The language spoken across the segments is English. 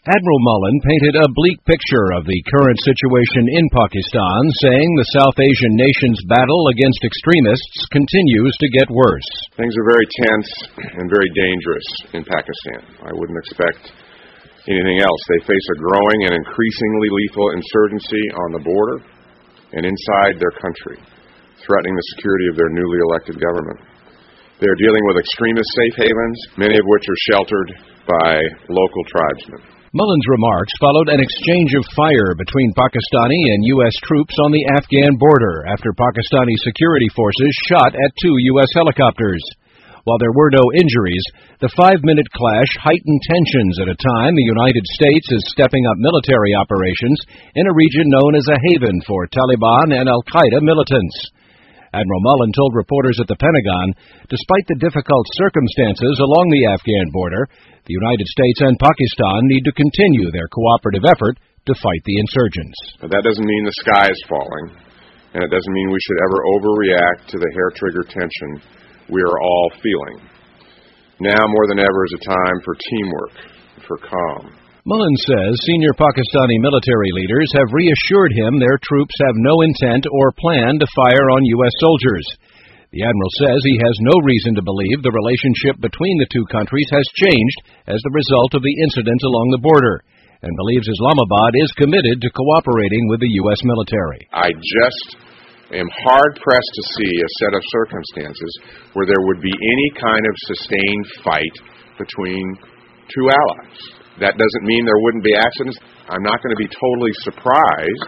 Admiral Mullen painted a bleak picture of the current situation in Pakistan, saying the South Asian nation's battle against extremists continues to get worse. Things are very tense and very dangerous in Pakistan. I wouldn't expect anything else. They face a growing and increasingly lethal insurgency on the border and inside their country, threatening the security of their newly elected government. They are dealing with extremist safe havens, many of which are sheltered by local tribesmen. Mullen's remarks followed an exchange of fire between Pakistani and U.S. troops on the Afghan border after Pakistani security forces shot at 2 U.S. helicopters. While there were no injuries, the 5-minute clash heightened tensions at a time the United States is stepping up military operations in a region known as a haven for Taliban and al-Qaeda militants. Admiral Mullen told reporters at the Pentagon, despite the difficult circumstances along the Afghan border, the United States and Pakistan need to continue their cooperative effort to fight the insurgents. But that doesn't mean the sky is falling, and it doesn't mean we should ever overreact to the hair-trigger tension we are all feeling. Now more than ever is a time for teamwork, for calm. Mullen says senior Pakistani military leaders have reassured him their troops have no intent or plan to fire on U.S. soldiers. The admiral says he has no reason to believe the relationship between the two countries has changed as the result of the incident along the border, and believes Islamabad is committed to cooperating with the U.S. military. I just am hard-pressed to see a set of circumstances where there would be any kind of sustained fight between two allies. That doesn't mean there wouldn't be accidents. I'm not going to be totally surprised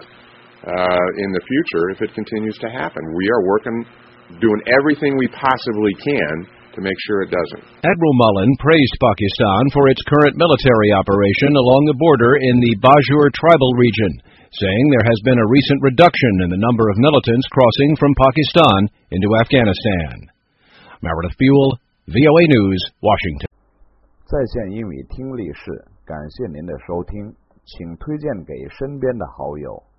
in the future if it continues to happen. We are doing everything we possibly can to make sure it doesn't. Admiral Mullen praised Pakistan for its current military operation along the border in the Bajur tribal region, saying there has been a recent reduction in the number of militants crossing from Pakistan into Afghanistan. Meredith Buell, VOA News, Washington. 在线英语听力室，感谢您的收听，请推荐给身边的好友。